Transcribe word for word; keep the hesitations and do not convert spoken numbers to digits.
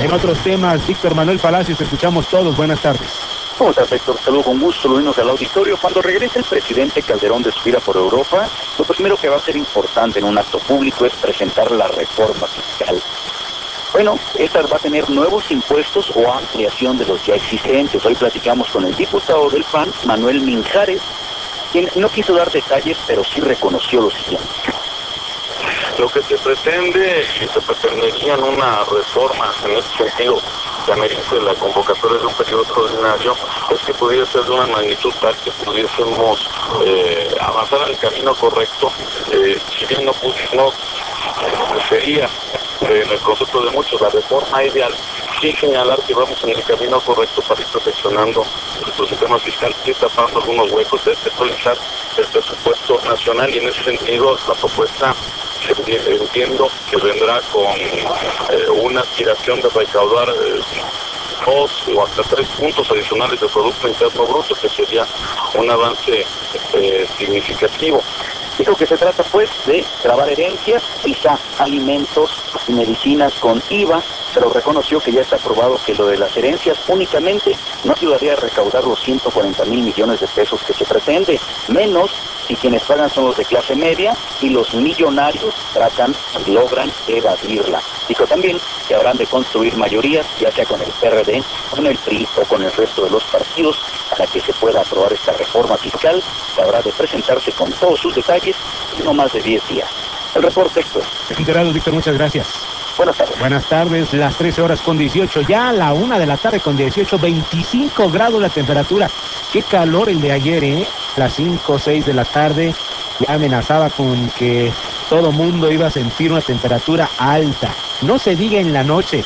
En otros temas, Víctor Manuel Palacios, escuchamos todos. Buenas tardes. ¿Cómo estás, Héctor? Saludo con gusto, lo unimos al auditorio. Cuando regrese el presidente Calderón de su gira por Europa, lo primero que va a ser importante en un acto público es presentar la reforma fiscal. Bueno, esta va a tener nuevos impuestos o ampliación de los ya existentes. Hoy platicamos con el diputado del P A N, Manuel Minjares, quien no quiso dar detalles, pero sí reconoció lo siguiente. Lo que se pretende y se pretendería en una reforma en este sentido que amerite la convocatoria de un periodo extraordinario es que pudiera ser de una magnitud tal que pudiésemos eh, avanzar en el camino correcto, eh, si bien no, no sería eh, en el concepto de muchos la reforma ideal, sí señalar que vamos en el camino correcto para ir perfeccionando nuestro sistema fiscal, ir tapando algunos huecos, descentralizar el presupuesto nacional, y en ese sentido la propuesta entiendo que vendrá con eh, una aspiración de recaudar eh, dos o hasta tres puntos adicionales de Producto Interno Bruto, que sería un avance eh, significativo. Dijo que se trata pues de gravar herencias, quizá alimentos y medicinas con I V A, pero reconoció que ya está aprobado que lo de las herencias únicamente no ayudaría a recaudar los ciento cuarenta mil millones de pesos que se pretende, menos si quienes pagan son los de clase media y los millonarios tratan y logran evadirla. Dijo también que habrán de construir mayorías, ya sea con el P R D, con el P R I o con el resto de los partidos, para que se pueda aprobar esta reforma fiscal, que habrá de presentarse con todos sus detalles en no más de diez días. El reporte, Héctor. Enterado, Víctor, muchas gracias. Buenas tardes. Buenas tardes, las trece horas con dieciocho, ya a la una de la tarde con dieciocho, veinticinco grados la temperatura. Qué calor el de ayer, ¿eh? Las cinco o seis de la tarde ya amenazaba con que todo mundo iba a sentir una temperatura alta. No se diga en la noche.